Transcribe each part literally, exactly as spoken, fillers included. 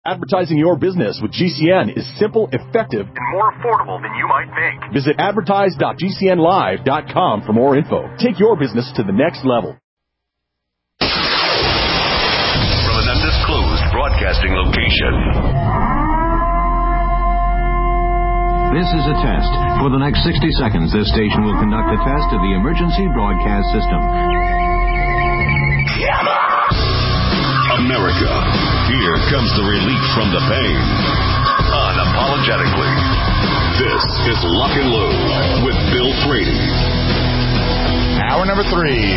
Advertising your business with G C N is simple, effective, and more affordable than you might think. Visit advertise dot g c n live dot com for more info. Take your business to the next level. From an undisclosed broadcasting location. This is a test. For the next sixty seconds, this station will conduct a test of the emergency broadcast system. America, here comes the relief from the pain. Unapologetically. This is Lock and Load with Bill Frady. Hour number three.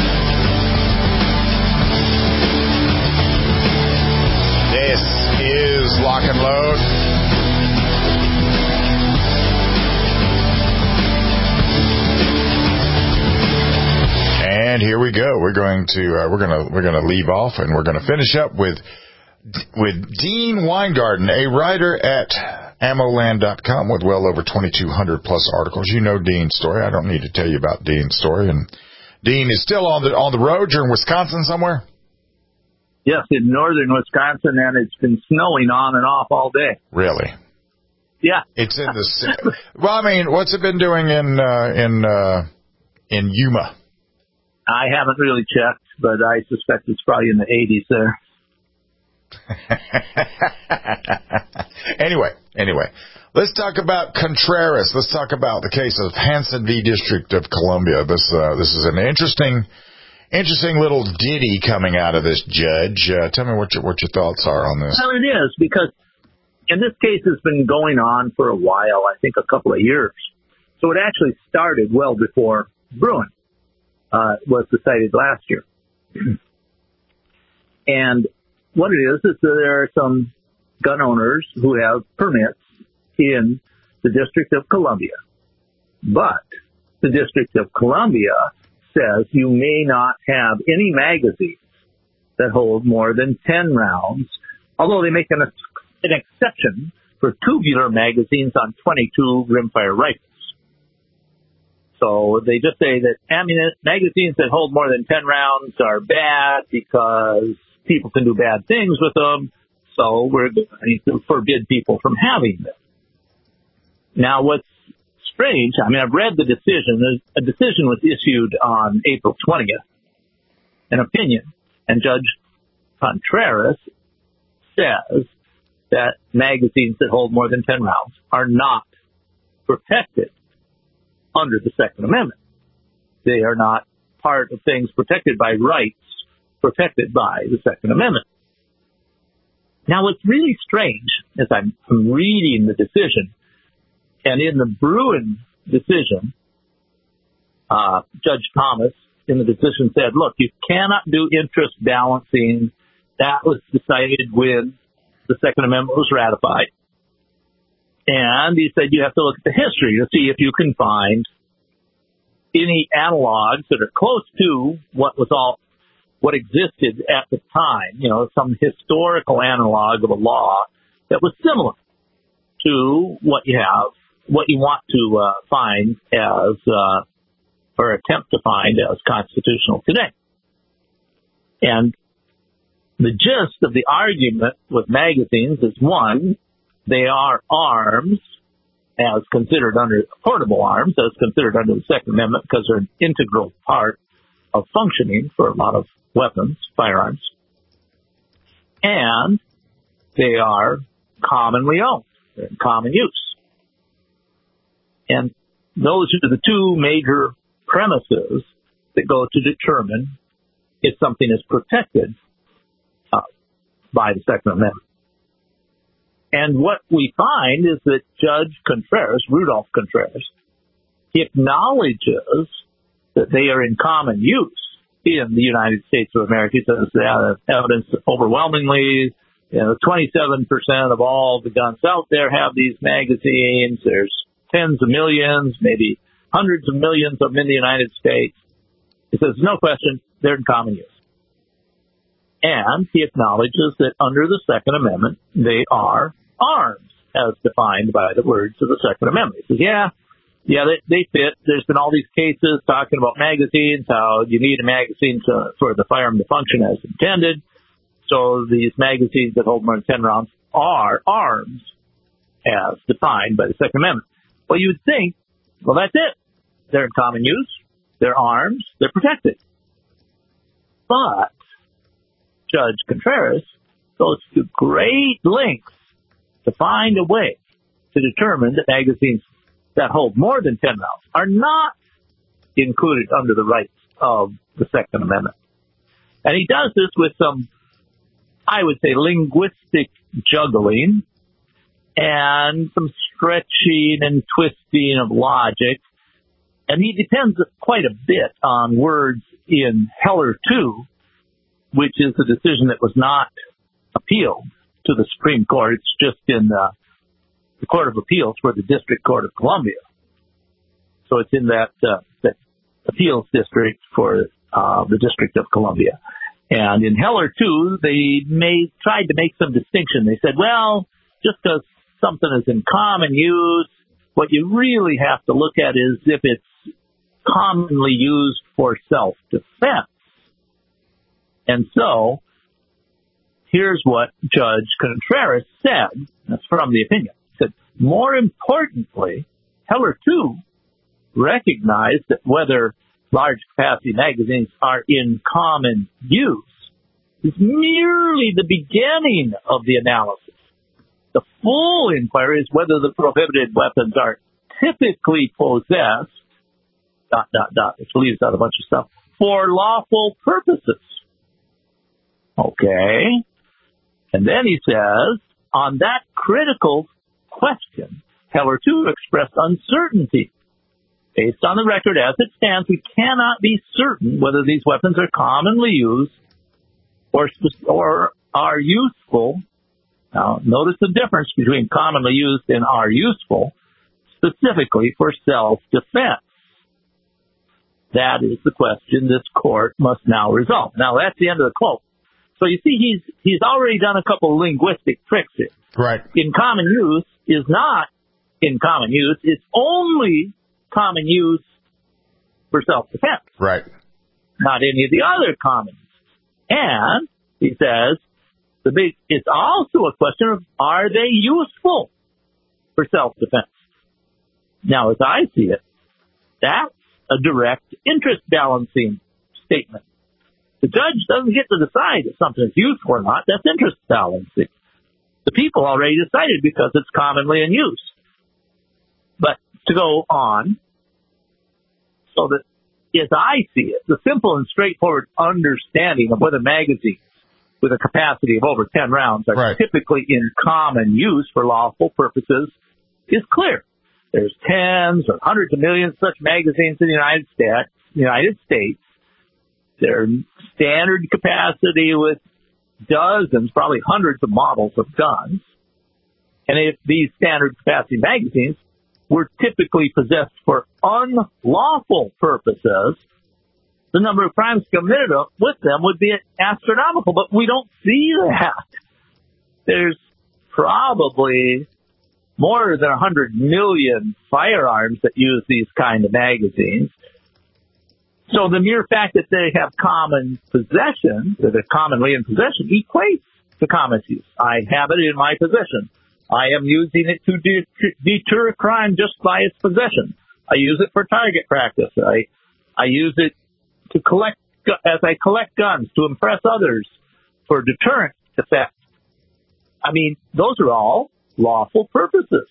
This is Lock and Load. And here we go. We're going to uh, we're going to we're going to leave off, and we're going to finish up with with Dean Weingarten, a writer at ammo land dot com with well over twenty-two hundred plus articles. You know Dean's story. I don't need to tell you about Dean's story. And Dean is still on the on the road. You're in Wisconsin somewhere? Yes, in northern Wisconsin, and it's been snowing on and off all day. Really? Yeah. It's in the well. I mean, what's it been doing in uh, in uh, in Yuma? I haven't really checked, but I suspect it's probably in the eighties there. anyway, anyway, let's talk about Contreras. Let's talk about the case of Hanson v. District of Columbia. This uh, this is an interesting, interesting little ditty coming out of this judge. Uh, tell me what your what your thoughts are on this. Well, it is, because in this case has been going on for a while. I think a couple of years. So it actually started well before Bruen Uh, was decided last year. And what it is, is that there are some gun owners who have permits in the District of Columbia. But the District of Columbia says you may not have any magazines that hold more than ten rounds, although they make an, an exception for tubular magazines on twenty-two rimfire rifles. So they just say that ammunition magazines that hold more than ten rounds are bad because people can do bad things with them. So we're going to forbid people from having them. Now, what's strange, I mean, I've read the decision. A decision was issued on April twentieth, an opinion, and Judge Contreras says that magazines that hold more than ten rounds are not protected under the Second Amendment. They are not part of things protected by rights protected by the Second Amendment. Now, what's really strange is I'm, I'm reading the decision, and in the Bruen decision, uh, Judge Thomas in the decision said, look, you cannot do interest balancing. That was decided when the Second Amendment was ratified. And he said you have to look at the history to see if you can find any analogs that are close to what was all what existed at the time, you know, some historical analog of a law that was similar to what you have, what you want to uh, find as, uh, or attempt to find as constitutional today. And the gist of the argument with magazines is, one, they are arms as considered under portable arms, as considered under the Second Amendment, because they're an integral part of functioning for a lot of weapons, firearms. And they are commonly owned. They're in common use. And those are the two major premises that go to determine if something is protected uh, by the Second Amendment. And what we find is that Judge Contreras, Rudolph Contreras, he acknowledges that they are in common use in the United States of America. He says that evidence overwhelmingly, you know, twenty-seven percent of all the guns out there have these magazines. There's tens of millions, maybe hundreds of millions of them in the United States. He says, no question, they're in common use. And he acknowledges that under the Second Amendment, they are arms, as defined by the words of the Second Amendment. He says, yeah, yeah, they, they fit. There's been all these cases talking about magazines, how you need a magazine to, for the firearm to function as intended. So these magazines that hold more than ten rounds are arms as defined by the Second Amendment. Well, you would think, well, that's it. They're in common use. They're arms. They're protected. But Judge Contreras goes to great lengths to find a way to determine that magazines that hold more than ten rounds are not included under the rights of the Second Amendment. And he does this with some, I would say, linguistic juggling and some stretching and twisting of logic. And he depends quite a bit on words in Heller two, which is a decision that was not appealed to the Supreme Court. It's just in the, the Court of Appeals for the District Court of Columbia. So it's in that, uh, that appeals district for uh, the District of Columbia. And in Heller two, they made, tried to make some distinction. They said, well, just because something is in common use, what you really have to look at is if it's commonly used for self-defense. And so, here's what Judge Contreras said. That's from the opinion. He said, more importantly, Heller two recognized that whether large capacity magazines are in common use is merely the beginning of the analysis. The full inquiry is whether the prohibited weapons are typically possessed, dot, dot, dot, which leaves out a bunch of stuff, for lawful purposes. Okay. And then he says, on that critical question, Heller two expressed uncertainty. Based on the record as it stands, we cannot be certain whether these weapons are commonly used or, or are useful. Now, notice the difference between commonly used and are useful, specifically for self-defense. That is the question this court must now resolve. Now, that's the end of the quote. So you see, he's he's already done a couple of linguistic tricks here. Right. In common use is not in common use. It's only common use for self-defense. Right. Not any of the other common use. And he says the big. It's also a question of are they useful for self-defense? Now, as I see it, that's a direct interest balancing statement. The judge doesn't get to decide if something is useful or not. That's interest balancing. The people already decided because it's commonly in use. But to go on, so that as I see it, the simple and straightforward understanding of whether magazines with a capacity of over ten rounds are right. typically in common use for lawful purposes is clear. There's tens or hundreds of millions of such magazines in the United States. United States. They're standard capacity with dozens, probably hundreds of models of guns. And if these standard capacity magazines were typically possessed for unlawful purposes, the number of crimes committed with them would be astronomical. But we don't see that. There's probably more than one hundred million firearms that use these kind of magazines. So the mere fact that they have common possession, that they're commonly in possession, equates to common use. I have it in my possession. I am using it to de- deter a crime just by its possession. I use it for target practice. I I use it to collect as I collect guns to impress others for deterrent effect. I mean, those are all lawful purposes.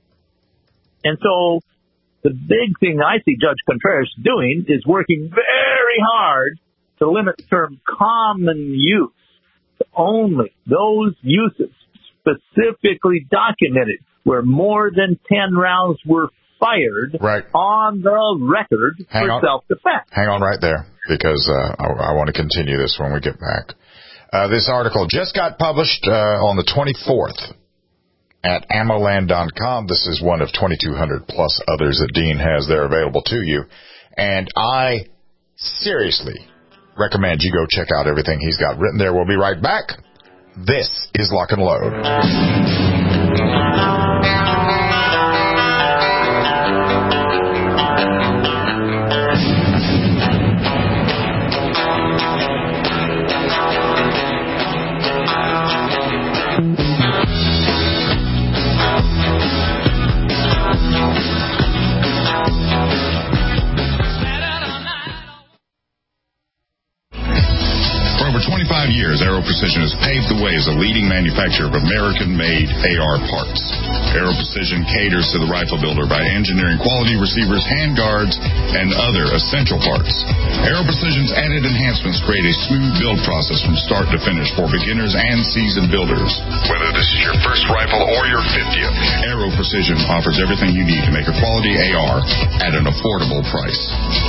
And so the big thing I see Judge Contreras doing is working very hard to limit the term common use to only those uses specifically documented where more than ten rounds were fired right. on the record Hang for on. self-defense. Hang on right there, because uh, I, I want to continue this when we get back. Uh, this article just got published uh, on the twenty-fourth at ammo land dot com. This is one of twenty-two hundred plus others that Dean has there available to you. And I seriously recommend you go check out everything he's got written there. We'll be right back. This is Lock and Load. Aero Precision has paved the way as a leading manufacturer of American-made A R parts. Aero Precision caters to the rifle builder by engineering quality receivers, handguards, and other essential parts. Aero Precision's added enhancements create a smooth build process from start to finish for beginners and seasoned builders. Whether this is your first rifle or your fiftieth, Aero Precision offers everything you need to make a quality A R at an affordable price.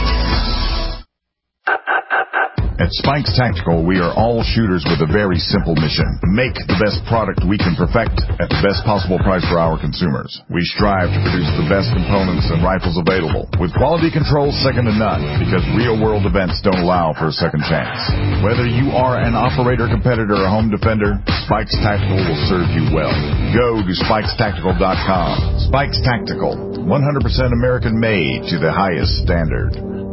At Spikes Tactical, we are all shooters with a very simple mission. Make the best product we can perfect at the best possible price for our consumers. We strive to produce the best components and rifles available, with quality control second to none, because real-world events don't allow for a second chance. Whether you are an operator, competitor, or home defender, Spikes Tactical will serve you well. Go to spikes tactical dot com. Spikes Tactical, one hundred percent American-made to the highest standard.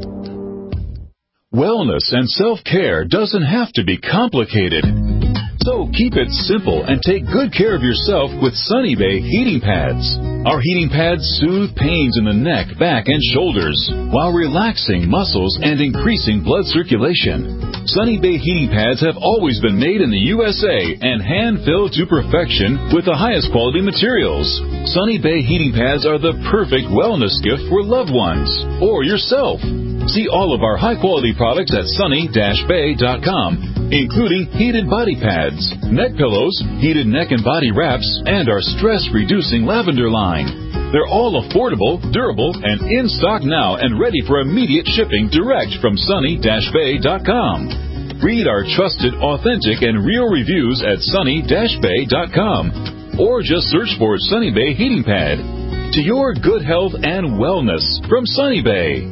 Wellness and self-care doesn't have to be complicated. So keep it simple and take good care of yourself with Sunny Bay heating pads. Our heating pads soothe pains in the neck, back, and shoulders while relaxing muscles and increasing blood circulation. Sunny Bay heating pads have always been made in the U S A and hand-filled to perfection with the highest quality materials. Sunny Bay heating pads are the perfect wellness gift for loved ones or yourself. See all of our high-quality products at sunny dash bay dot com, including heated body pads, neck pillows, heated neck and body wraps, and our stress-reducing lavender line. They're all affordable, durable, and in stock now and ready for immediate shipping direct from sunny dash bay dot com. Read our trusted, authentic, and real reviews at sunny dash bay dot com, or just search for Sunny Bay Heating Pad. To your good health and wellness from Sunny Bay.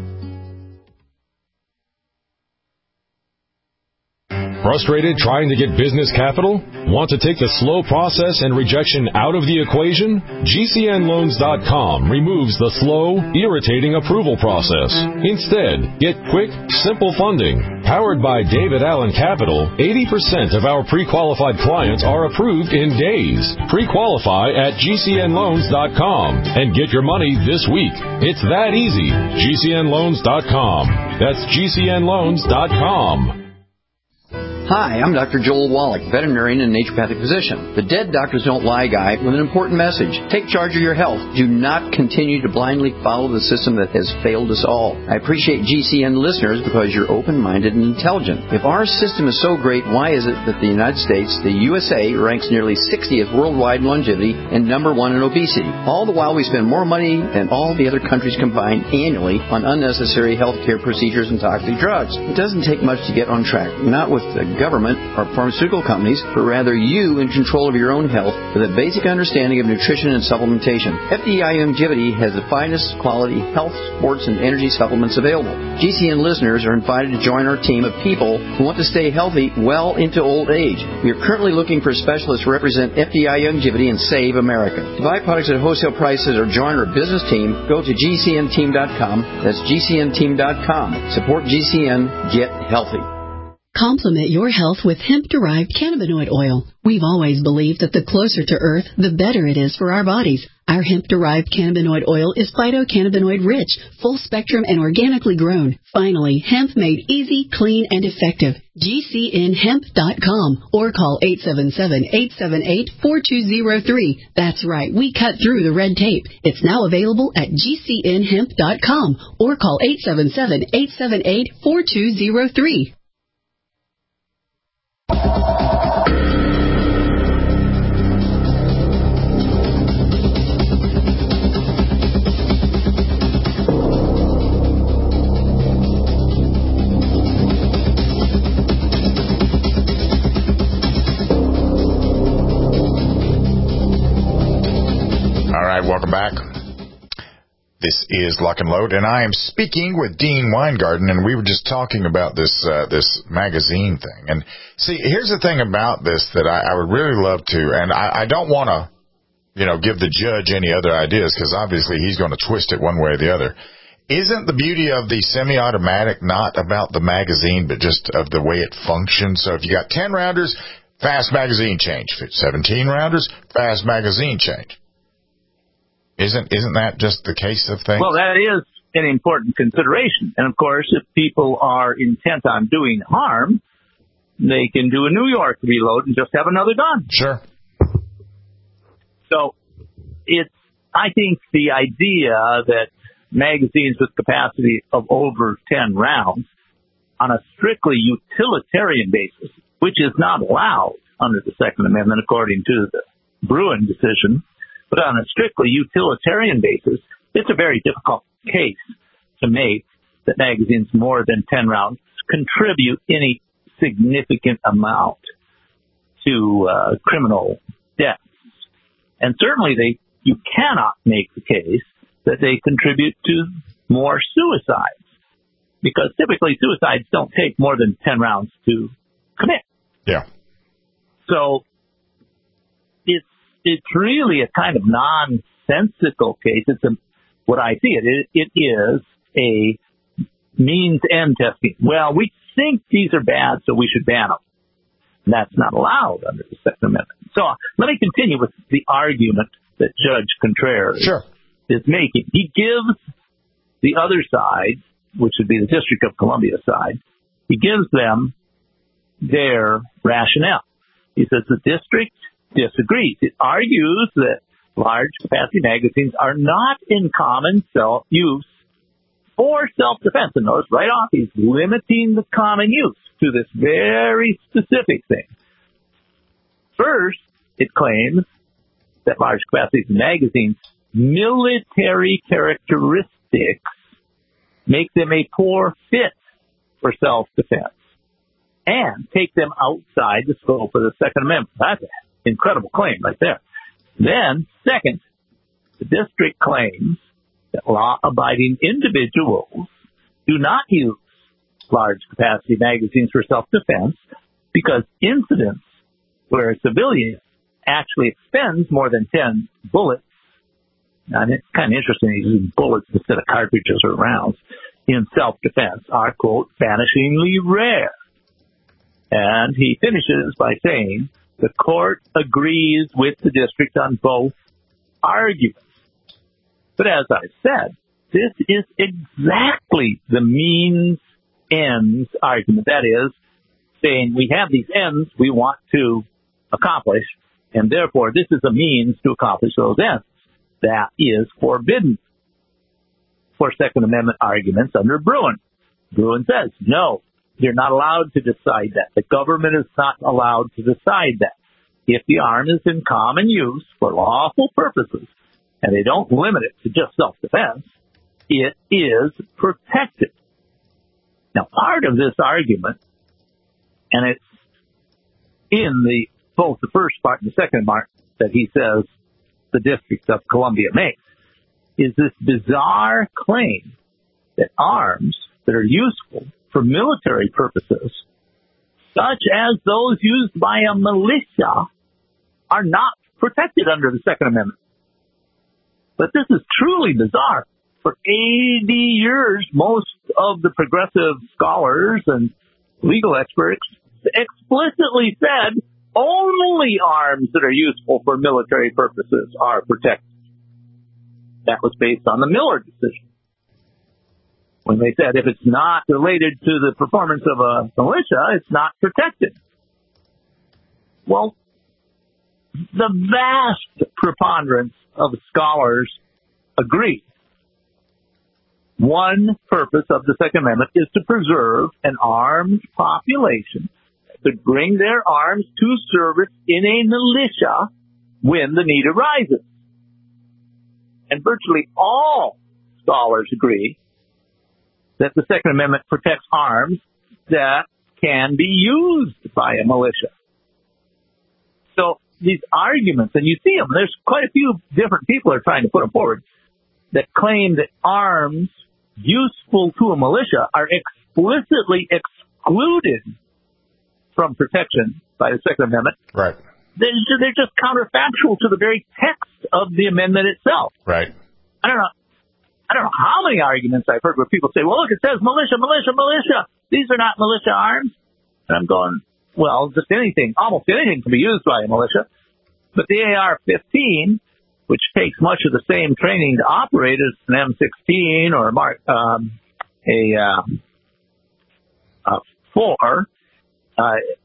Frustrated trying to get business capital? Want to take the slow process and rejection out of the equation? G C N loans dot com removes the slow, irritating approval process. Instead, get quick, simple funding. Powered by David Allen Capital, eighty percent of our pre-qualified clients are approved in days. Pre-qualify at G C N loans dot com and get your money this week. It's that easy. G C N loans dot com. That's G C N loans dot com. Hi, I'm Doctor Joel Wallach, veterinarian and naturopathic physician. The Dead Doctors Don't Lie guy with an important message. Take charge of your health. Do not continue to blindly follow the system that has failed us all. I appreciate G C N listeners because you're open-minded and intelligent. If our system is so great, why is it that the United States, the U S A, ranks nearly sixtieth worldwide in longevity and number one in obesity? All the while we spend more money than all the other countries combined annually on unnecessary health care procedures and toxic drugs. It doesn't take much to get on track. Not with the government or pharmaceutical companies, but rather you in control of your own health with a basic understanding of nutrition and supplementation. F D I Longevity has the finest quality health, sports, and energy supplements available. G C N listeners are invited to join our team of people who want to stay healthy well into old age. We are currently looking for specialists to represent F D I Longevity and Save America. To buy products at wholesale prices or join our business team, go to G C N team dot com. That's G C N team dot com. Support G C N. Get healthy. Complement your health with hemp-derived cannabinoid oil. We've always believed that the closer to Earth, the better it is for our bodies. Our hemp-derived cannabinoid oil is phytocannabinoid-rich, full-spectrum, and organically grown. Finally, hemp made easy, clean, and effective. G C N hemp dot com or call eight seven seven, eight seven eight, four two zero three. That's right, we cut through the red tape. It's now available at G C N hemp dot com or call eight seven seven, eight seven eight, four two zero three. All right, welcome back. This is Lock and Load, and I am speaking with Dean Weingarten, and we were just talking about this uh, this magazine thing. And see, here's the thing about this that I, I would really love to, and I, I don't want to, you know, give the judge any other ideas because obviously he's going to twist it one way or the other. Isn't the beauty of the semi-automatic not about the magazine, but just of the way it functions? So if you got ten rounders, fast magazine change. seventeen rounders, fast magazine change. Isn't isn't that just the case of things? Well, that is an important consideration. And, of course, if people are intent on doing harm, they can do a New York reload and just have another gun. Sure. So it's, I think the idea that magazines with capacity of over ten rounds on a strictly utilitarian basis, which is not allowed under the Second Amendment according to the Bruen decision, but on a strictly utilitarian basis, it's a very difficult case to make that magazines more than ten rounds contribute any significant amount to uh, criminal deaths. And certainly they, you cannot make the case that they contribute to more suicides, because typically suicides don't take more than ten rounds to commit. Yeah. So it's it's really a kind of nonsensical case. It's a, what I see it, it, it is a means-end testing. Well, we think these are bad, so we should ban them. And that's not allowed under the Second Amendment. So let me continue with the argument that Judge Contreras sure. is making. He gives the other side, which would be the District of Columbia side, he gives them their rationale. He says the district disagrees. It argues that large capacity magazines are not in common self use for self-defense. And notice right off, he's limiting the common use to this very specific thing. First, it claims that large capacity magazines' military characteristics make them a poor fit for self-defense and take them outside the scope of the Second Amendment. That's an incredible claim right there. Then, second, the district claims that law-abiding individuals do not use large-capacity magazines for self-defense because incidents where a civilian actually expends more than ten bullets, and it's kind of interesting he's using bullets instead of cartridges or rounds, in self-defense are, quote, vanishingly rare. And he finishes by saying the court agrees with the district on both arguments. But as I said, this is exactly the means-ends argument. That is, saying we have these ends we want to accomplish, and therefore this is a means to accomplish those ends. That is forbidden for Second Amendment arguments under Bruen. Bruen says, no, you're not allowed to decide that. The government is not allowed to decide that. If the arm is in common use for lawful purposes, and they don't limit it to just self-defense, it is protected. Now, part of this argument, and it's in the both the first part and the second part that he says the District of Columbia makes, is this bizarre claim that arms that are useful for military purposes, such as those used by a militia, are not protected under the Second Amendment. But this is truly bizarre. For eighty years, most of the progressive scholars and legal experts explicitly said only arms that are useful for military purposes are protected. That was based on the Miller decision, when they said if it's not related to the performance of a militia, it's not protected. Well, the vast preponderance of scholars agree. One purpose of the Second Amendment is to preserve an armed population that could bring their arms to service in a militia when the need arises. And virtually all scholars agree that the Second Amendment protects arms that can be used by a militia. So these arguments, and you see them, there's quite a few different people are trying to put them forward, that claim that arms useful to a militia are explicitly excluded from protection by the Second Amendment. Right. They're, they're just counterfactual to the very text of the amendment itself. Right. I don't know. I don't know how many arguments I've heard where people say, well, look, it says militia, militia, militia. These are not militia arms. And I'm going, well, just anything, almost anything can be used by a militia. But the A R fifteen, which takes much of the same training to operate as an M sixteen or um, a uh, uh, four, uh,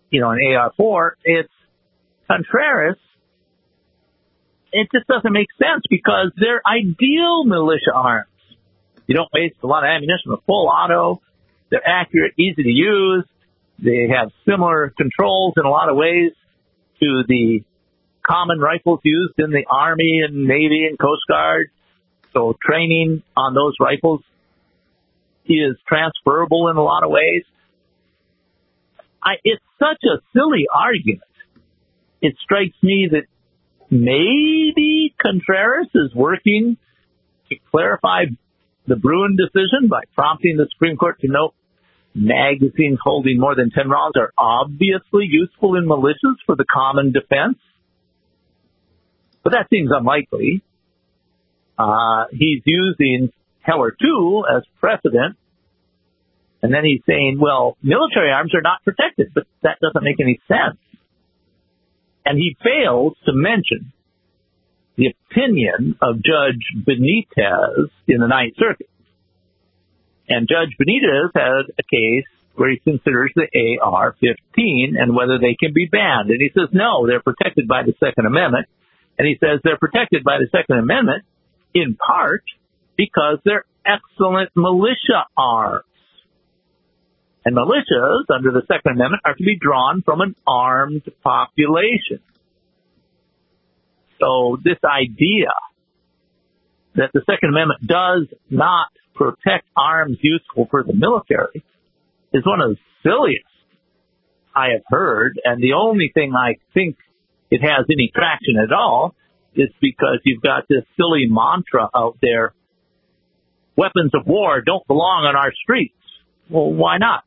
you know, an A R four. It's Contreras. It just doesn't make sense because they're ideal militia arms. You don't waste a lot of ammunition with full auto. They're accurate, easy to use. They have similar controls in a lot of ways to the common rifles used in the Army and Navy and Coast Guard. So training on those rifles is transferable in a lot of ways. I, it's such a silly argument. It strikes me that maybe Contreras is working to clarify the Bruin decision by prompting the Supreme Court to note magazines holding more than ten rounds are obviously useful in militias for the common defense. But that seems unlikely. Uh, he's using Heller two as precedent. And then he's saying, well, military arms are not protected, but that doesn't make any sense. And he fails to mention the opinion of Judge Benitez in the Ninth Circuit. And Judge Benitez had a case where he considers the A R fifteen and whether they can be banned. And he says, no, they're protected by the Second Amendment. And he says they're protected by the Second Amendment in part because they're excellent militia arms. And militias under the Second Amendment are to be drawn from an armed population. So this idea that the Second Amendment does not protect arms useful for the military is one of the silliest I have heard. And the only thing I think it has any traction at all is because you've got this silly mantra out there, weapons of war don't belong on our streets. Well, why not?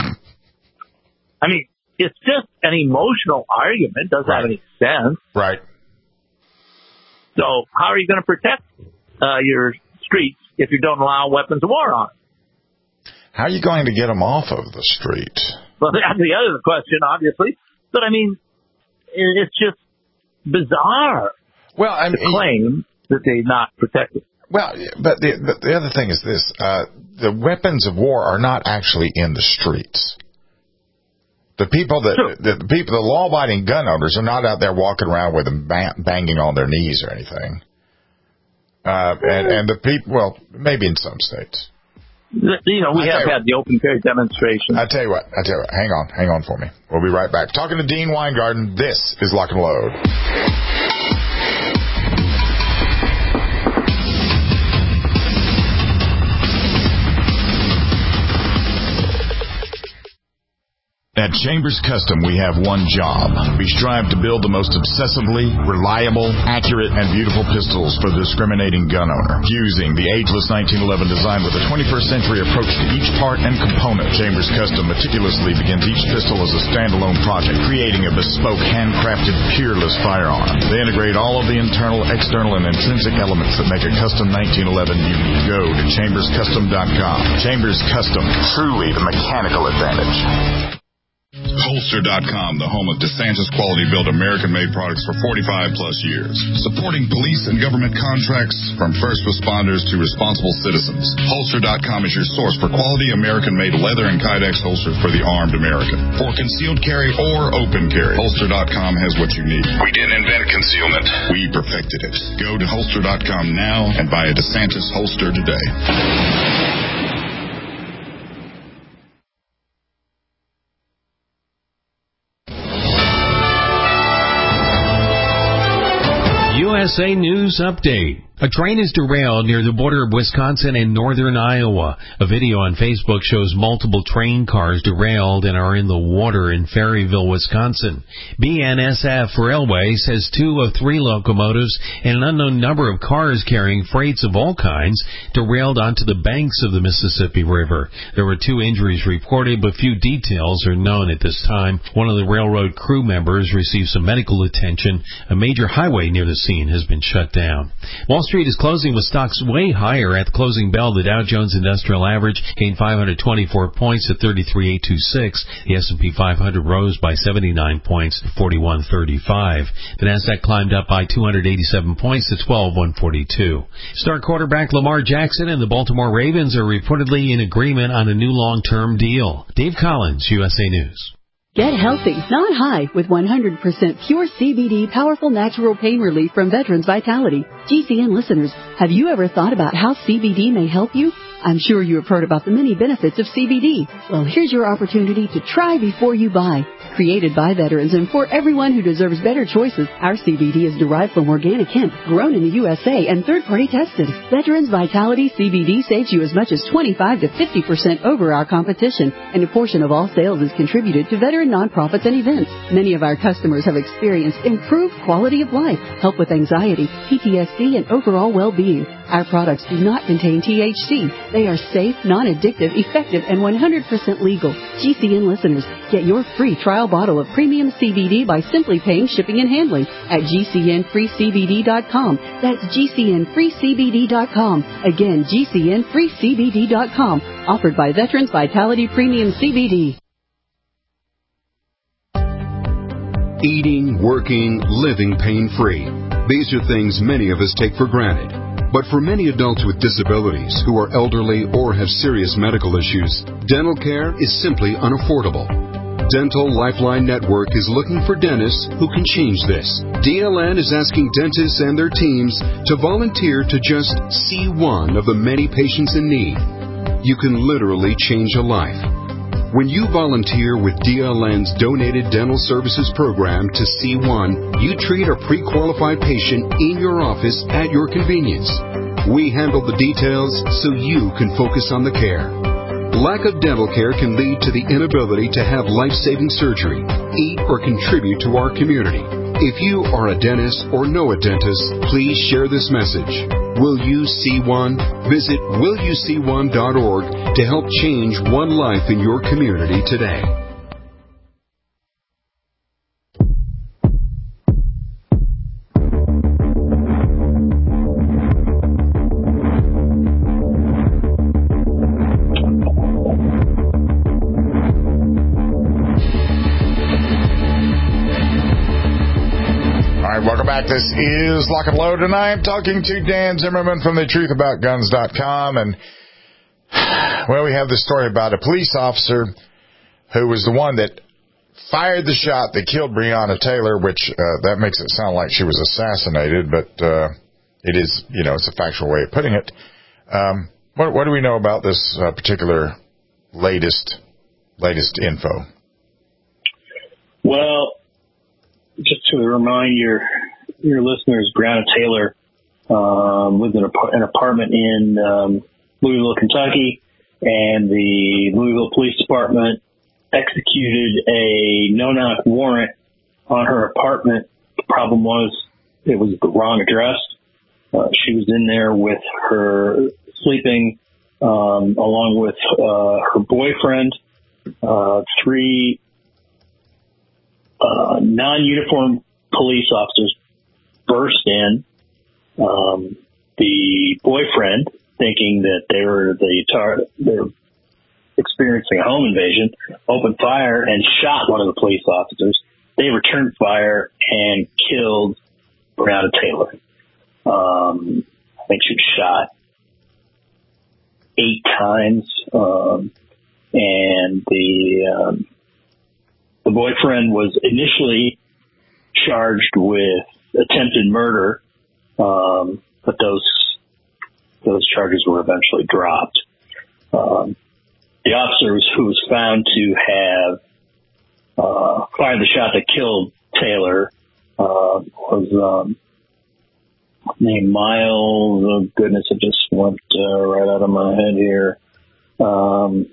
I mean, it's just an emotional argument. Doesn't right. have any sense. Right. So how are you going to protect uh, your streets if you don't allow weapons of war on them? How are you going to get them off of the street? Well, that's the other question, obviously. But, I mean, it's just bizarre well, I mean, to claim that they're not protected. Well, but the, the, the other thing is this. Uh, the weapons of war are not actually in the streets. The people that sure. the, the people, the law-abiding gun owners are not out there walking around with them bang, banging on their knees or anything. Uh, and, and the people, well, maybe in some states. You know, we I have had what, the open carry demonstration. I tell you what, I tell you what, hang on, hang on for me. We'll be right back. Talking to Dean Weingarten, this is Lock and Load. At Chambers Custom, we have one job. We strive to build the most obsessively, reliable, accurate, and beautiful pistols for the discriminating gun owner. Fusing the ageless nineteen eleven design with a twenty-first century approach to each part and component, Chambers Custom meticulously begins each pistol as a standalone project, creating a bespoke, handcrafted, peerless firearm. They integrate all of the internal, external, and intrinsic elements that make a custom nineteen eleven unique. Go to chambers custom dot com. Chambers Custom, truly the mechanical advantage. Holster dot com, the home of DeSantis quality built American-made products for forty-five plus years. Supporting police and government contracts from first responders to responsible citizens. Holster dot com is your source for quality American-made leather and Kydex holsters for the armed American. For concealed carry or open carry, Holster dot com has what you need. We didn't invent concealment. We perfected it. Go to Holster dot com now and buy a DeSantis holster today. U S A News Update. A train is derailed near the border of Wisconsin and northern Iowa. A video on Facebook shows multiple train cars derailed and are in the water in Ferryville, Wisconsin. B N S F Railway says two of three locomotives and an unknown number of cars carrying freights of all kinds derailed onto the banks of the Mississippi River. There were two injuries reported, but few details are known at this time. One of the railroad crew members received some medical attention. A major highway near the scene has been shut down. Wall Street is closing with stocks way higher. At the closing bell, the Dow Jones Industrial Average gained five hundred twenty-four points at thirty-three thousand eight hundred twenty-six. The S and P five hundred rose by seventy-nine points to forty-one thirty-five. The Nasdaq climbed up by two hundred eighty-seven points to twelve thousand one hundred forty-two. Star quarterback Lamar Jackson and the Baltimore Ravens are reportedly in agreement on a new long-term deal. Dave Collins, U S A News. Get healthy, not high, with one hundred percent pure C B D powerful natural pain relief from Veterans Vitality. G C N listeners, have you ever thought about how C B D may help you? I'm sure you have heard about the many benefits of C B D. Well, here's your opportunity to try before you buy. Created by veterans and for everyone who deserves better choices, our C B D is derived from organic hemp, grown in the U S A and third-party tested. Veterans Vitality C B D saves you as much as twenty-five to fifty percent over our competition, and a portion of all sales is contributed to veteran nonprofits and events. Many of our customers have experienced improved quality of life, help with anxiety, P T S D, and overall well-being. Our products do not contain T H C. They are safe, non-addictive, effective, and one hundred percent legal. G C N listeners, get your free trial bottle of premium C B D by simply paying shipping and handling at G C N free C B D dot com. That's G C N free C B D dot com. Again, G C N free C B D dot com. Offered by Veterans Vitality Premium C B D. Eating, working, living pain-free. These are things many of us take for granted. But for many adults with disabilities who are elderly or have serious medical issues, dental care is simply unaffordable. Dental Lifeline Network is looking for dentists who can change this. D L N is asking dentists and their teams to volunteer to just see one of the many patients in need. You can literally change a life. When you volunteer with D L N's Donated Dental Services Program to C one, you treat a pre-qualified patient in your office at your convenience. We handle the details so you can focus on the care. Lack of dental care can lead to the inability to have life-saving surgery, eat, or contribute to our community. If you are a dentist or know a dentist, please share this message. Will you see one? Visit will you see one dot org to help change one life in your community today. Welcome back. This is Lock and Load, and I am talking to Dan Zimmerman from the truth about guns dot com. And, well, we have this story about a police officer who was the one that fired the shot that killed Breonna Taylor, which uh, that makes it sound like she was assassinated, but uh, it is, you know, it's a factual way of putting it. Um, what, what do we know about this uh, particular latest latest info? Well, just to remind your your listeners, Breonna Taylor um, lived in a, an apartment in um, Louisville, Kentucky, and the Louisville Police Department executed a no-knock warrant on her apartment. The problem was it was the wrong address. Uh, she was in there with her sleeping um, along with uh, her boyfriend, uh, three Uh, non-uniformed police officers burst in. Um, the boyfriend, thinking that they were the tar- they were experiencing a home invasion, opened fire and shot one of the police officers. They returned fire and killed Breonna Taylor. Um, I think she was shot eight times, um, and the um, The boyfriend was initially charged with attempted murder, um, but those those charges were eventually dropped. Um, the officer was, who was found to have uh, fired the shot that killed Taylor uh, was um, named Miles. Oh goodness, it just went uh, right out of my head here. Um,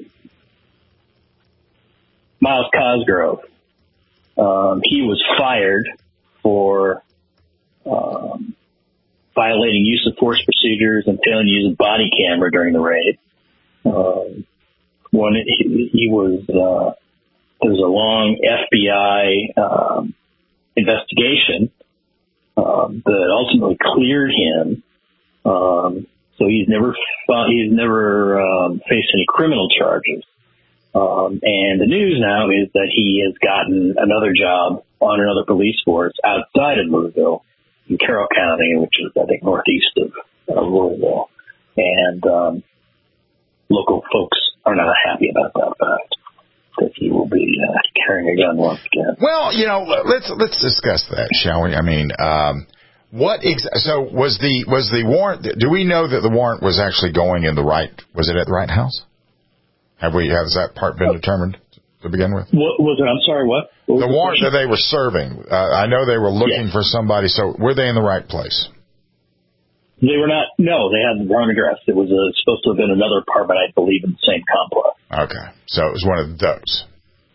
Miles Cosgrove. Um, he was fired for um, violating use of force procedures and failing to use a body camera during the raid. Um, when it, he, he was, uh, there was a long F B I um, investigation um, that ultimately cleared him. Um, so he's never he's never um, faced any criminal charges. Um, and the news now is that he has gotten another job on another police force outside of Louisville in Carroll County, which is, I think, northeast of uh, Louisville. And um, local folks are not happy about that fact. that he will be uh, carrying a gun once again. Well, you know, let's let's discuss that, shall we? I mean, um, what ex- so was the was the warrant? Do we know that the warrant was actually going in the right? Was it at the right house? Have we has that part been determined to begin with? What was it? I'm sorry. What? what the, the warrant question? That they were serving. Uh, I know they were looking yeah. for somebody. So were they in the right place? They were not. No, they had the wrong address. It was uh, supposed to have been another apartment, I believe, in the same complex. Okay, so it was one of those.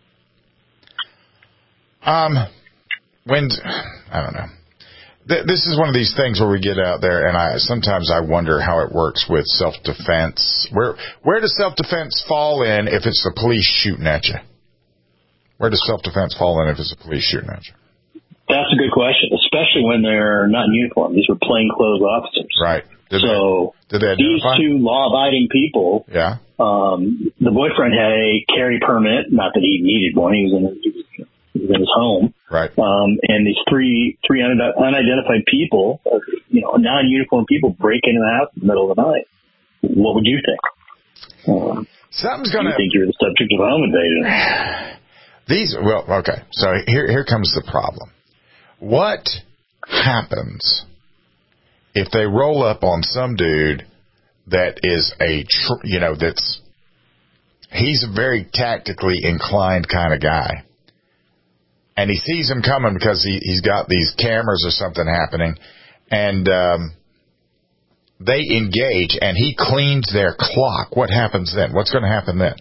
Um, when I don't know. Th- this is one of these things where we get out there, and I sometimes I wonder how it works with self-defense. Where where does self-defense fall in if it's the police shooting at you? Where does self-defense fall in if it's the police shooting at you? That's a good question, especially when they're not in uniform. These were plainclothes officers. Right. Did so they, did they these two law-abiding people, yeah. Um, the boyfriend had a carry permit, not that he needed one. He was in, he was, he was in his home. Right. Um, and these three three unidentified people, you know, non-uniform people break into the house in the middle of the night. What would you think? Um, Something's going to... You think you're the subject of a home invasion. These, well, okay. So here, here comes the problem. What happens if they roll up on some dude that is a, tr- you know, that's, he's a very tactically inclined kind of guy. And he sees him coming because he, he's got these cameras or something happening. And um, they engage and he cleans their clock. What happens then? What's going to happen then?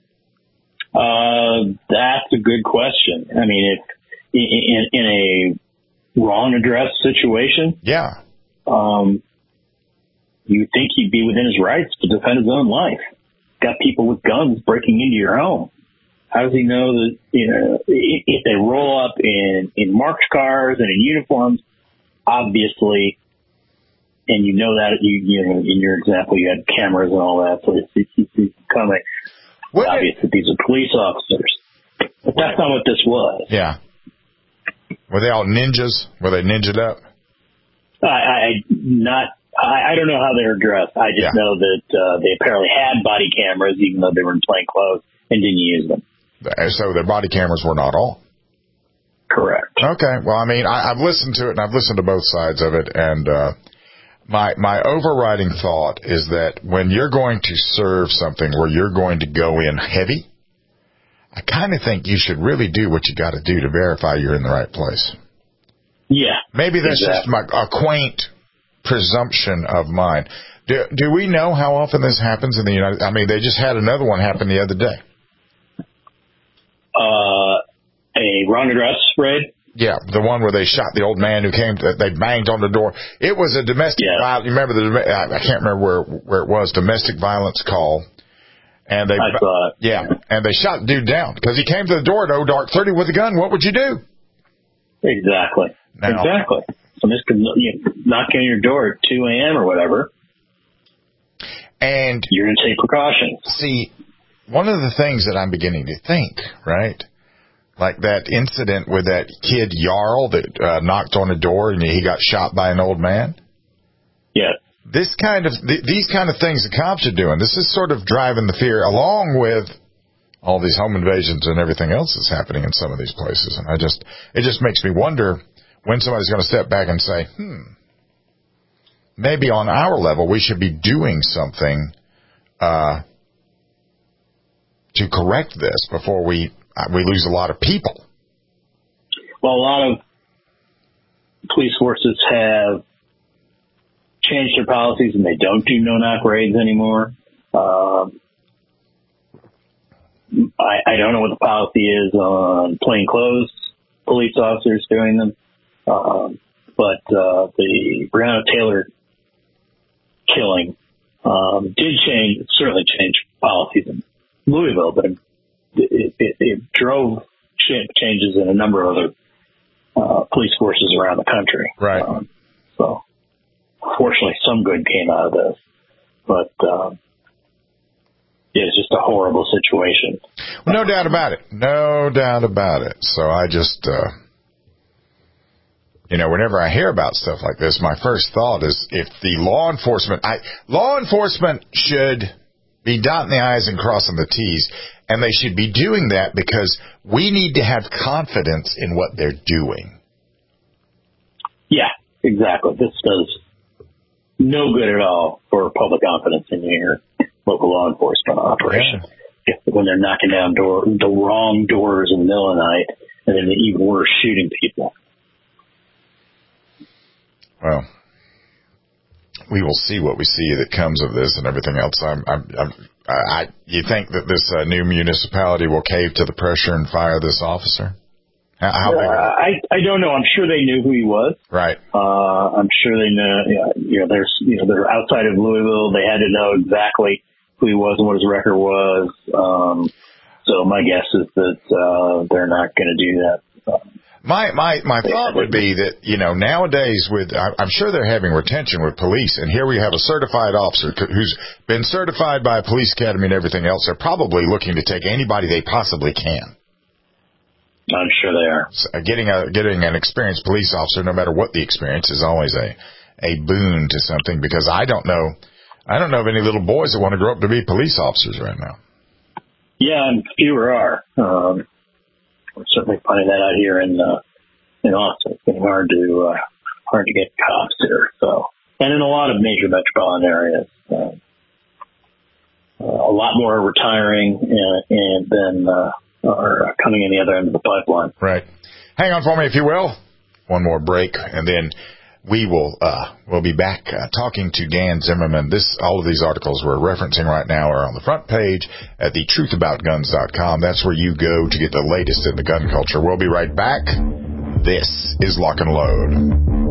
Uh, that's a good question. I mean, if in, in a wrong address situation, yeah, um, you think he'd be within his rights to defend his own life. Got people with guns breaking into your home. How does he know that, you know, if they roll up in, in marked cars and in uniforms, obviously, and you know that, you, you know, in your example, you had cameras and all that, so it's, it's, it's coming. It's obvious that these are police officers. But that's not what this was. Yeah. Were they all ninjas? Were they ninja'd up? I, I not. I, I don't know how they were dressed. I just yeah. know that uh, they apparently had body cameras, even though they were in plain clothes, and didn't use them. So their body cameras were not on. Correct. Okay. Well, I mean, I, I've listened to it, and I've listened to both sides of it, and uh, my my overriding thought is that when you're going to serve something where you're going to go in heavy, I kind of think you should really do what you got to do to verify you're in the right place. Yeah. Maybe that's exactly. just my a quaint presumption of mine. Do, do we know how often this happens in the United States? I mean, they just had another one happen the other day. Uh, a wrong address raid? Yeah, the one where they shot the old man who came, to, they banged on the door. It was a domestic yeah. violence. You remember the, I can't remember where, where it was, domestic violence call. And they, I thought. Yeah, and they shot the dude down because he came to the door at oh dark thirty with a gun. What would you do? Exactly. Now, exactly. Somebody's you know, knocking on your door at two a.m. or whatever. And you're going to take precautions. See, one of the things that I'm beginning to think, right, like that incident with that kid Jarl that uh, knocked on a door and he got shot by an old man. Yeah. This kind of th- these kind of things the cops are doing. This is sort of driving the fear, along with all these home invasions and everything else that's happening in some of these places. And I just, it just makes me wonder when somebody's going to step back and say, hmm, maybe on our level we should be doing something uh, to correct this before we uh, we lose a lot of people. Well, a lot of police forces have changed their policies and they don't do no-knock raids anymore. Um, I, I don't know what the policy is on plainclothes police officers doing them. Um, but uh, the Breonna Taylor killing um, did change, certainly change policies in Louisville, but it, it, it, it drove changes in a number of other uh, police forces around the country. Right. Um, so, fortunately, some good came out of this. But um, yeah, it's just a horrible situation. Well, no doubt about it. No doubt about it. So I just... Uh You know, whenever I hear about stuff like this, my first thought is if the law enforcement, I, law enforcement should be dotting the I's and crossing the T's And they should be doing that because we need to have confidence in what they're doing. Yeah, exactly. This does no good at all for public confidence in your local law enforcement operation. Yeah. When they're knocking down door, the wrong doors in the middle of the night, and then even worse, shooting people. Well, we will see what we see that comes of this and everything else. I'm, I'm, I'm, I, you think that this uh, new municipality will cave to the pressure and fire this officer? How, how uh, I, I don't know. I'm sure they knew who he was. Right. Uh, I'm sure they know. You know, there's, you know, they're outside of Louisville. They had to know exactly who he was and what his record was. Um, so my guess is that uh, they're not going to do that. Um, My my my thought would be that, you know, nowadays with, I'm sure they're having retention with police, and here we have a certified officer who's been certified by a police academy and everything else. They're probably looking to take anybody they possibly can. I'm sure they are. So getting a getting an experienced police officer, no matter what the experience, is always a a boon to something, because I don't know I don't know of any little boys that want to grow up to be police officers right now. Yeah, and fewer are. Um, We're certainly finding that out here in uh, in Austin. It's getting hard to uh, hard to get cops here. So, and in a lot of major metropolitan areas, uh, uh, a lot more are retiring and, and then uh, are coming in the other end of the pipeline. Right. Hang on for me, if you will. One more break, and then we will uh, we'll be back uh, talking to Dan Zimmerman. This all of these articles we're referencing right now are on the front page at the truth about guns dot com. That's where you go to get the latest in the gun culture. We'll be right back. This is Lock and Load.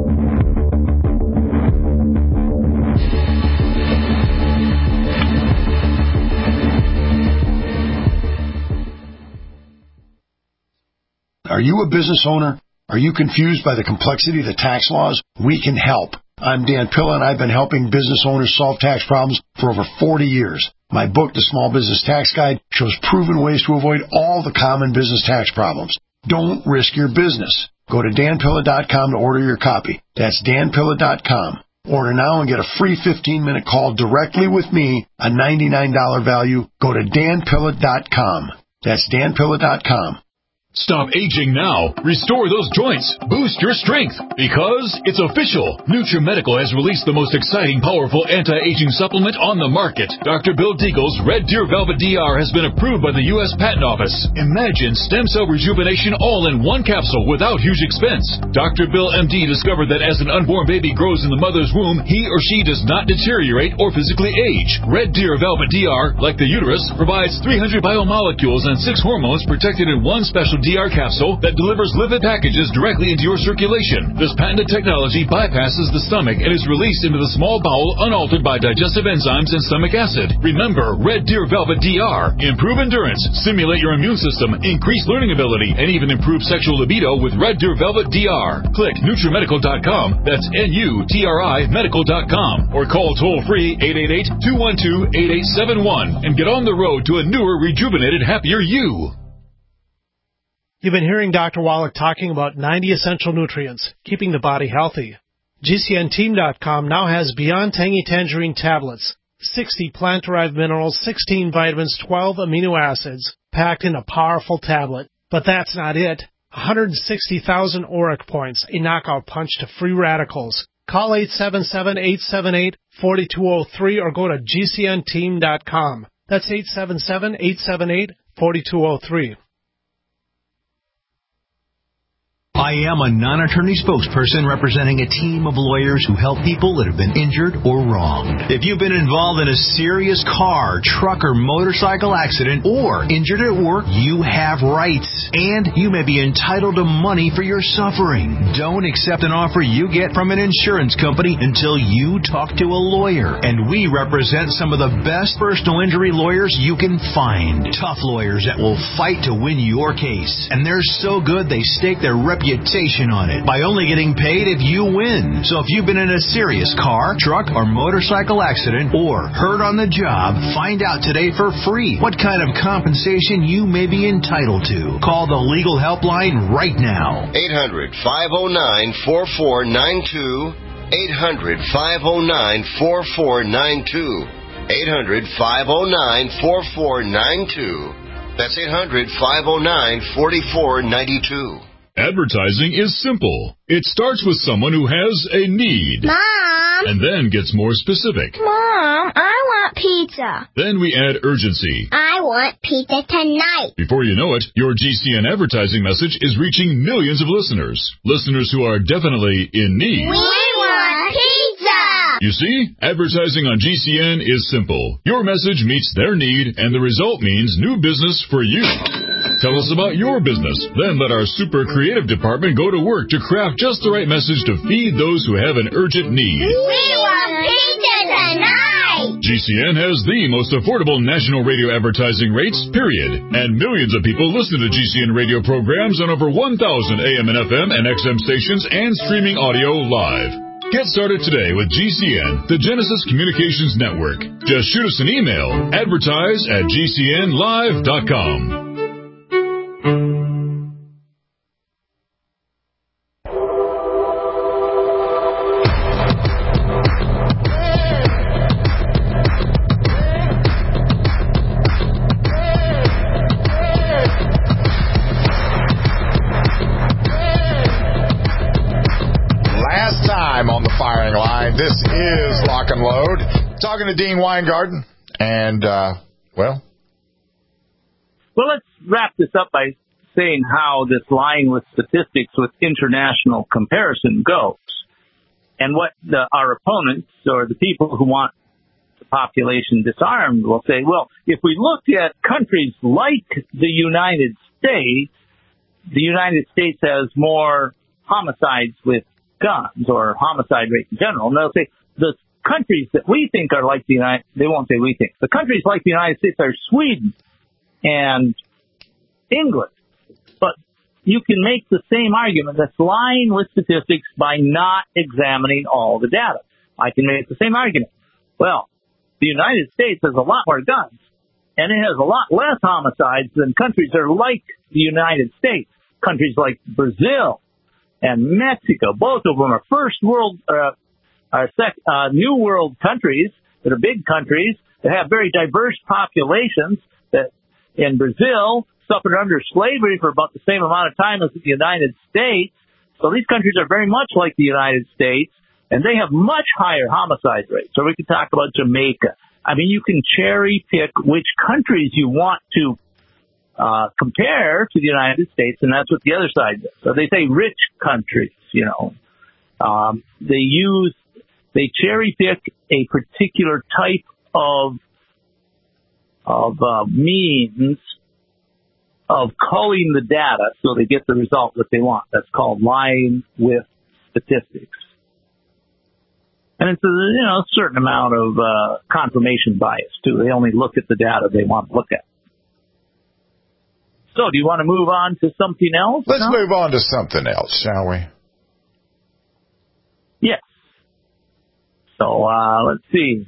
Are you a business owner? Are you confused by the complexity of the tax laws? We can help. I'm Dan Pilla, and I've been helping business owners solve tax problems for over forty years. My book, The Small Business Tax Guide, shows proven ways to avoid all the common business tax problems. Don't risk your business. Go to dan pilla dot com to order your copy. That's dan pilla dot com. Order now and get a free fifteen-minute call directly with me, a ninety-nine dollars value. Go to dan pilla dot com. That's dan pilla dot com. Stop aging now. Restore those joints. Boost your strength. Because it's official. NutriMedical has released the most exciting, powerful anti-aging supplement on the market. Doctor Bill Deagle's Red Deer Velvet D R has been approved by the U S Patent Office. Imagine stem cell rejuvenation all in one capsule without huge expense. Doctor Bill M D discovered that as an unborn baby grows in the mother's womb, he or she does not deteriorate or physically age. Red Deer Velvet D R, like the uterus, provides three hundred biomolecules and six hormones protected in one special D R capsule that delivers lipid packages directly into your circulation. This patented technology bypasses the stomach and is released into the small bowel unaltered by digestive enzymes and stomach acid. Remember, Red Deer Velvet D R. Improve endurance, stimulate your immune system, increase learning ability, and even improve sexual libido with Red Deer Velvet D R. Click NutriMedical dot com. That's N U T R I medical dot com. Or call toll-free eight eight eight, two one two, eight eight seven one and get on the road to a newer, rejuvenated, happier you. You've been hearing Doctor Wallach talking about ninety essential nutrients, keeping the body healthy. G C N team dot com now has Beyond Tangy Tangerine tablets, sixty plant-derived minerals, sixteen vitamins, twelve amino acids, packed in a powerful tablet. But that's not it. one hundred sixty thousand auric points, a knockout punch to free radicals. Call eight seven seven, eight seven eight, four two zero three or go to G C N team dot com. That's eight seven seven, eight seven eight, four two zero three. I am a non-attorney spokesperson representing a team of lawyers who help people that have been injured or wronged. If you've been involved in a serious car, truck, or motorcycle accident or injured at work, you have rights, and you may be entitled to money for your suffering. Don't accept an offer you get from an insurance company until you talk to a lawyer, and we represent some of the best personal injury lawyers you can find. Tough lawyers that will fight to win your case, and they're so good they stake their reputation on it by only getting paid if you win. So if you've been in a serious car, truck, or motorcycle accident or hurt on the job, find out today for free what kind of compensation you may be entitled to. Call the legal helpline right now. eight hundred, five oh nine, four four nine two. eight hundred, five oh nine, four four nine two. eight hundred, five oh nine, four four nine two. That's eight hundred, five oh nine, four four nine two. Advertising is simple. It starts with someone who has a need. Mom! And then gets more specific. Mom, I want pizza. Then we add urgency. I want pizza tonight. Before you know it, your G C N advertising message is reaching millions of listeners. Listeners who are definitely in need. We want pizza! You see, advertising on G C N is simple. Your message meets their need, and the result means new business for you. Tell us about your business. Then let our super creative department go to work to craft just the right message to feed those who have an urgent need. We want pizza tonight! G C N has the most affordable national radio advertising rates, period. And millions of people listen to G C N radio programs on over one thousand A M and F M and X M stations and streaming audio live. Get started today with G C N, the Genesis Communications Network. Just shoot us an email, advertise at G C N live dot com. On the firing line, this is Lock and Load. Talking to Dean Weingarten, and uh, well, well, let's wrap this up by saying how this lying with statistics with international comparison goes, and what the, our opponents or the people who want the population disarmed will say. Well, if we look at countries like the United States, the United States has more homicides with guns or homicide rate in general. And they'll say the countries that we think are like the United, they won't say we think. The countries like the United States are Sweden and England. But you can make the same argument that's lying with statistics by not examining all the data. I can make the same argument. Well, the United States has a lot more guns, and it has a lot less homicides than countries that are like the United States. Countries like Brazil and Mexico, both of them are first world, uh, are sec, uh, new world countries that are big countries that have very diverse populations that in Brazil suffered under slavery for about the same amount of time as the United States. So these countries are very much like the United States, and they have much higher homicide rates. So we could talk about Jamaica. I mean, you can cherry pick which countries you want to Uh, compare to the United States, and that's what the other side does. So they say rich countries, you know. Um, they use, they cherry pick a particular type of, of uh, means of culling the data so they get the result that they want. That's called lying with statistics. And it's a, you know, a certain amount of uh, confirmation bias, too. They only look at the data they want to look at. So, do you want to move on to something else? Let's no? move on to something else, shall we? Yes. So, uh, let's see.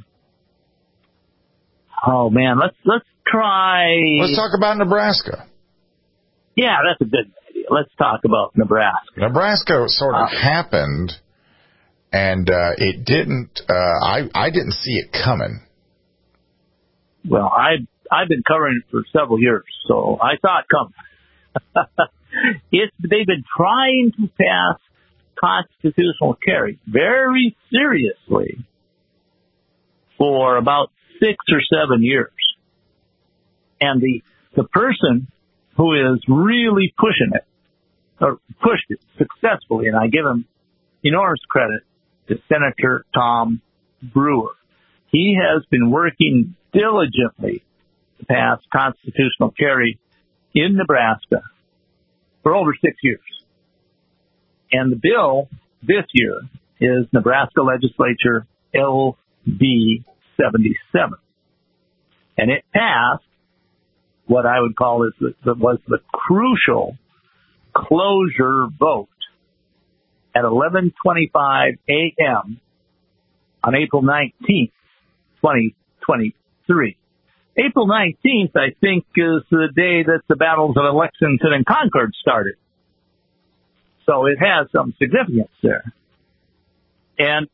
Oh man, let's let's try. Let's talk about Nebraska. Yeah, that's a good idea. Let's talk about Nebraska. Nebraska sort of uh, happened, and uh, it didn't. Uh, I I didn't see it coming. Well, I. I've been covering it for several years, so I saw it come. it's, they've been trying to pass constitutional carry very seriously for about six or seven years. And the, the person who is really pushing it, or pushed it successfully, and I give him enormous credit, is Senator Tom Brewer. He has been working diligently to pass constitutional carry in Nebraska for over six years. And the bill this year is Nebraska Legislature L D seventy-seven. And it passed what I would call is the, was the crucial closure vote at eleven twenty-five a.m. on April nineteenth, twenty twenty-three. April nineteenth, I think, is the day that the battles of Lexington and Concord started. So it has some significance there. And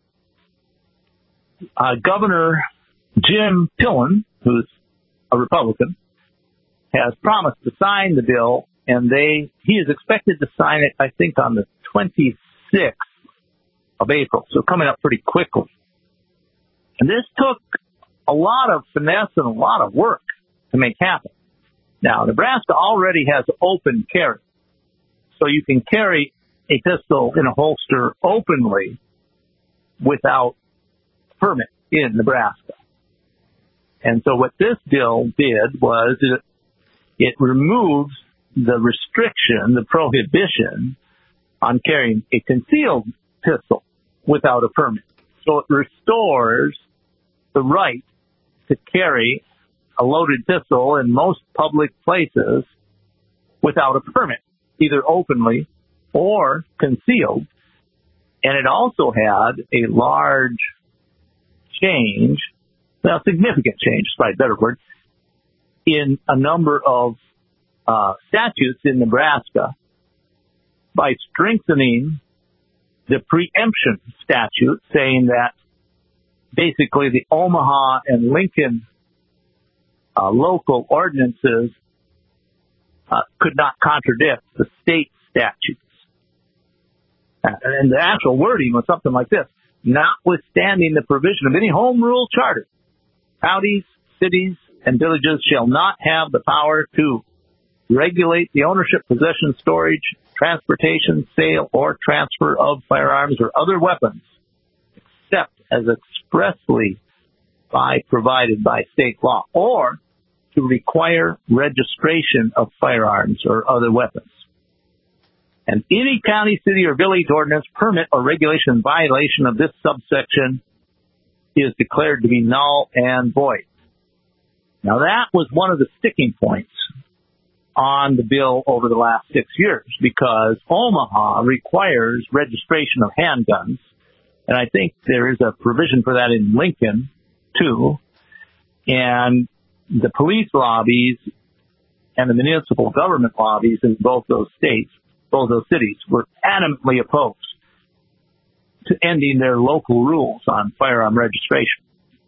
uh, Governor Jim Pillen, who's a Republican, has promised to sign the bill, and they he is expected to sign it, I think, on the twenty-sixth of April, so coming up pretty quickly. And this took a lot of finesse and a lot of work to make happen. Now, Nebraska already has open carry, so you can carry a pistol in a holster openly without permit in Nebraska. And so what this bill did was it, it removes the restriction, the prohibition on carrying a concealed pistol without a permit. So it restores the right to carry a loaded pistol in most public places without a permit, either openly or concealed. And it also had a large change, well, significant change, is probably a better word, in a number of uh, statutes in Nebraska by strengthening the preemption statute, saying that basically the Omaha and Lincoln uh, local ordinances uh, could not contradict the state statutes. And the actual wording was something like this: notwithstanding the provision of any home rule charter, counties, cities, and villages shall not have the power to regulate the ownership, possession, storage, transportation, sale, or transfer of firearms or other weapons, except as expressly by provided by state law, or to require registration of firearms or other weapons. And any county, city, or village ordinance, permit, or regulation in violation of this subsection is declared to be null and void. Now, that was one of the sticking points on the bill over the last six years because Omaha requires registration of handguns, and I think there is a provision for that in Lincoln, too. And the police lobbies and the municipal government lobbies in both those states, both those cities, were adamantly opposed to ending their local rules on firearm registration.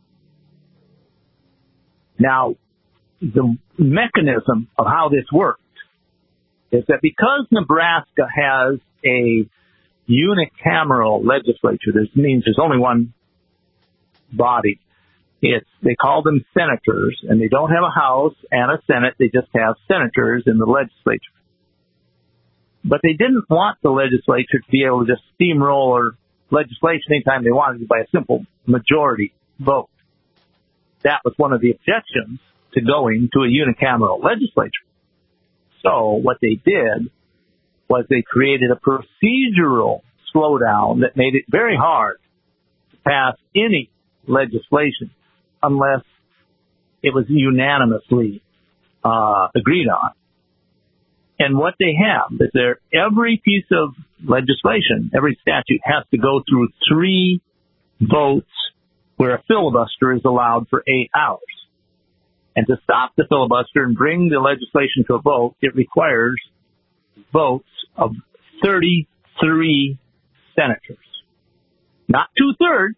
Now, the mechanism of how this worked is that because Nebraska has a unicameral legislature, this means there's only one body. It's, they call them senators, and they don't have a House and a Senate. They just have senators in the legislature. But they didn't want the legislature to be able to just steamroll or legislation anytime they wanted to by a simple majority vote. That was one of the objections to going to a unicameral legislature. So what they did was they created a procedural slowdown that made it very hard to pass any legislation unless it was unanimously uh, agreed on. And what they have is there every piece of legislation, every statute has to go through three votes where a filibuster is allowed for eight hours. And to stop the filibuster and bring the legislation to a vote, it requires votes of thirty-three senators. Not two-thirds.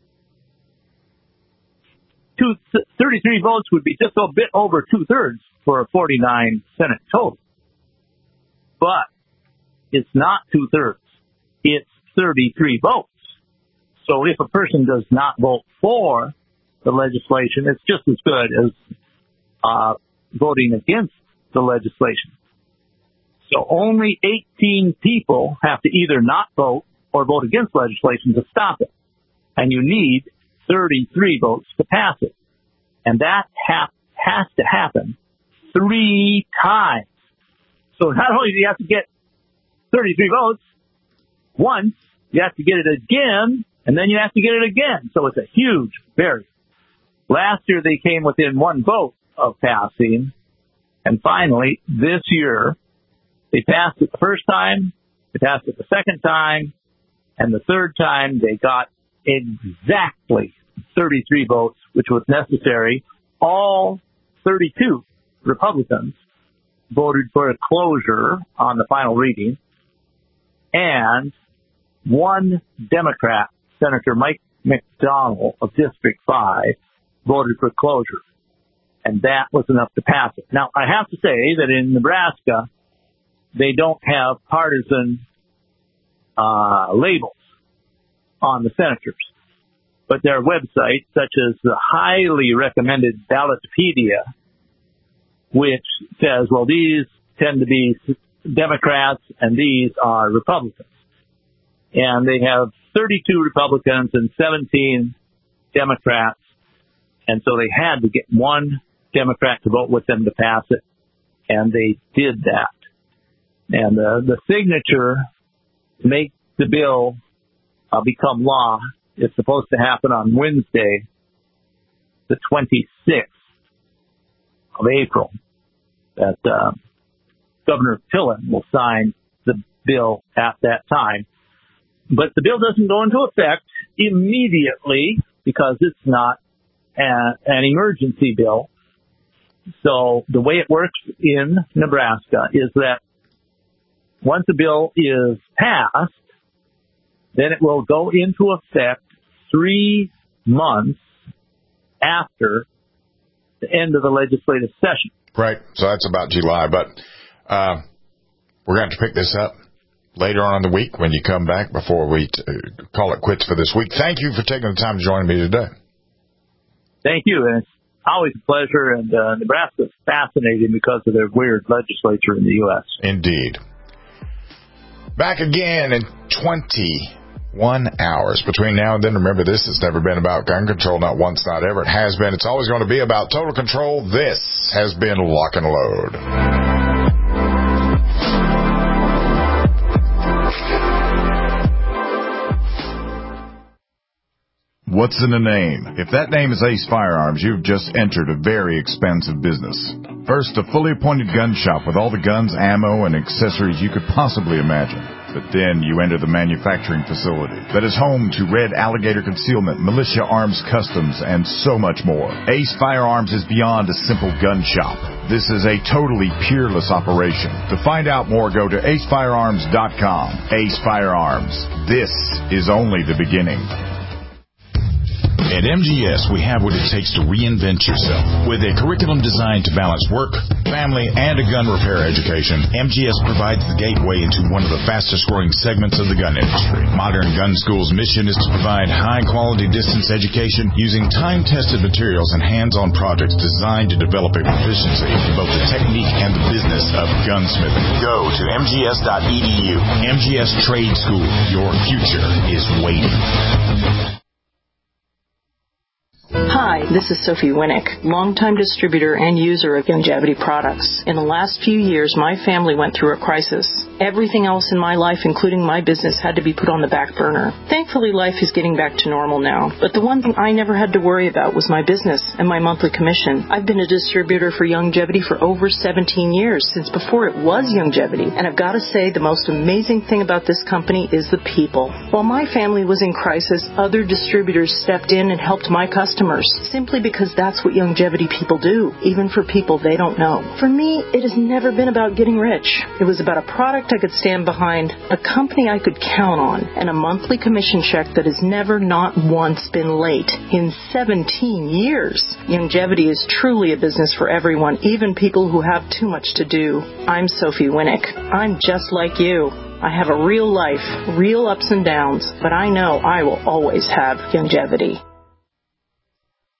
Two, thirty-three votes would be just a bit over two-thirds for a forty-nine Senate total. But it's not two-thirds. It's thirty-three votes. So if a person does not vote for the legislation, it's just as good as uh, voting against the legislation. So only eighteen people have to either not vote or vote against legislation to stop it. And you need thirty-three votes to pass it. And that ha- has to happen three times. So not only do you have to get thirty-three votes once, you have to get it again, and then you have to get it again. So it's a huge barrier. Last year they came within one vote of passing, and finally this year they passed it the first time, they passed it the second time, and the third time they got exactly thirty-three votes, which was necessary. All thirty-two Republicans voted for a closure on the final reading, and one Democrat, Senator Mike McDonald of District five, voted for closure. And that was enough to pass it. Now, I have to say that in Nebraska, they don't have partisan uh, labels on the senators. But their websites, such as the highly recommended Ballotpedia, which says, well, these tend to be Democrats and these are Republicans. And they have thirty-two Republicans and seventeen Democrats. And so they had to get one Democrat to vote with them to pass it. And they did that. And uh, the signature to make the bill uh, become law is supposed to happen on Wednesday, the twenty-sixth of April. That uh, Governor Pillen will sign the bill at that time. But the bill doesn't go into effect immediately because it's not a, an emergency bill. So the way it works in Nebraska is that once a bill is passed, then it will go into effect three months after the end of the legislative session. Right. So that's about July. But uh, we're going to have to pick this up later on in the week when you come back before we t- call it quits for this week. Thank you for taking the time to join me today. Thank you. And it's always a pleasure. And uh, Nebraska is fascinating because of their weird legislature in the U S Indeed. Back again in twenty-one hours. Between now and then, remember, this has never been about gun control, not once, not ever. It has been. It's always going to be about total control. This has been Lock and Load. What's in a name? If that name is Ace Firearms, you've just entered a very expensive business. First, a fully appointed gun shop with all the guns, ammo, and accessories you could possibly imagine. But then you enter the manufacturing facility that is home to Red Alligator Concealment, Militia Arms Customs, and so much more. Ace Firearms is beyond a simple gun shop. This is a totally peerless operation. To find out more, go to ace firearms dot com. Ace Firearms. This is only the beginning. At M G S, we have what it takes to reinvent yourself. With a curriculum designed to balance work, family, and a gun repair education, M G S provides the gateway into one of the fastest-growing segments of the gun industry. Modern Gun School's mission is to provide high-quality distance education using time-tested materials and hands-on projects designed to develop a proficiency in both the technique and the business of gunsmithing. Go to m g s dot e d u. M G S Trade School. Your future is waiting. Hi, this is Sophie Winnick, longtime distributor and user of Youngevity products. In the last few years, my family went through a crisis. Everything else in my life, including my business, had to be put on the back burner. Thankfully, life is getting back to normal now. But the one thing I never had to worry about was my business and my monthly commission. I've been a distributor for Youngevity for over seventeen years, since before it was Youngevity. And I've got to say, the most amazing thing about this company is the people. While my family was in crisis, other distributors stepped in and helped my customers, simply because that's what Youngevity people do, even for people they don't know. For me, it has never been about getting rich. It was about a product I could stand behind, a company I could count on, and a monthly commission check that has never not once been late in seventeen years. Youngevity is truly a business for everyone, even people who have too much to do. I'm Sophie Winnick. I'm just like you. I have a real life, real ups and downs, but I know I will always have Youngevity.